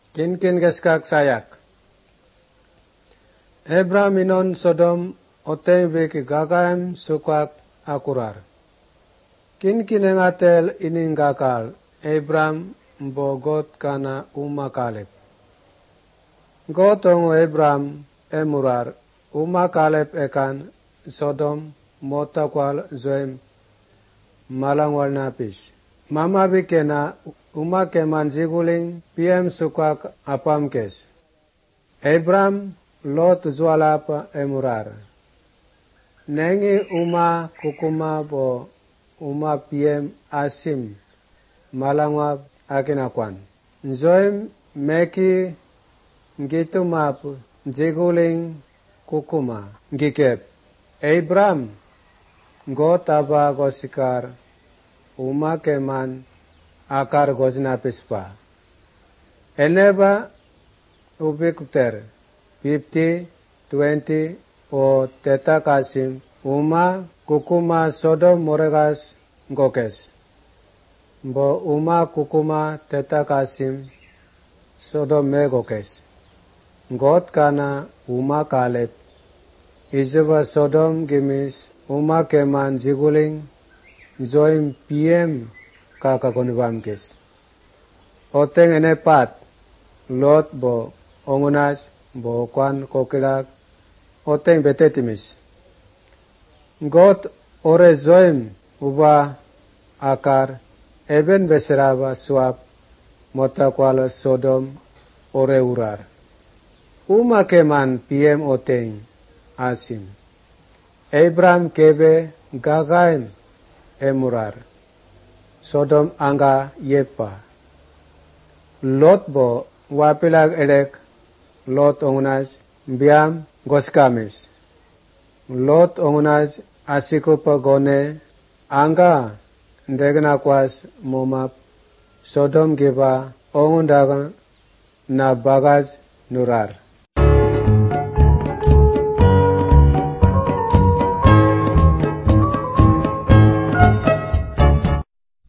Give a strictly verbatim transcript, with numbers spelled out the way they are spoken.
Kin kin geskak sayak. Abraham inon Sodom oteng vek gagaim sukak akurar. Kin kin engatel inin gakal Abraham bogot kana uma Kaleb. Gotong Abraham emurar uma Kaleb ekan Sodom motakwal zoem malangwal napis. Mama bikena uma keman ziguling P M sukak apamkes. Abraham Lot zualapa emurar. Nengi uma kukuma bo uma P M asim malangwab akinakwan. Zoem meki gitu map ziguling kukuma ngikep. Abraham gotaba gosikar uma keman akar gozna pispa. Eneba ubikter fifty, twenty o teta kasim uma kukuma Sodom moregas gokes. Bo uma kukuma teta kasim Sodom me gokes. Got kana uma Kaleb. Izeba Sodom gimis uma keman ziguling zoim P M kakakonibamkes. Oteng ene pat Lot bo ongunas bo kwan kokilak oteng betetimis. Got ore zoim uba akar eben beseraba suap motakwala Sodom ore urar. Uma keman P M oteng asim. Abraham kebe gagaim emurar. Sodom anga yepa. Lot bo wapilag elek Lot ongunas biam goskamis. Lot ongunas asikupa gone anga ndegnakwas momap Sodom giba ongundagan na bagaz nurar.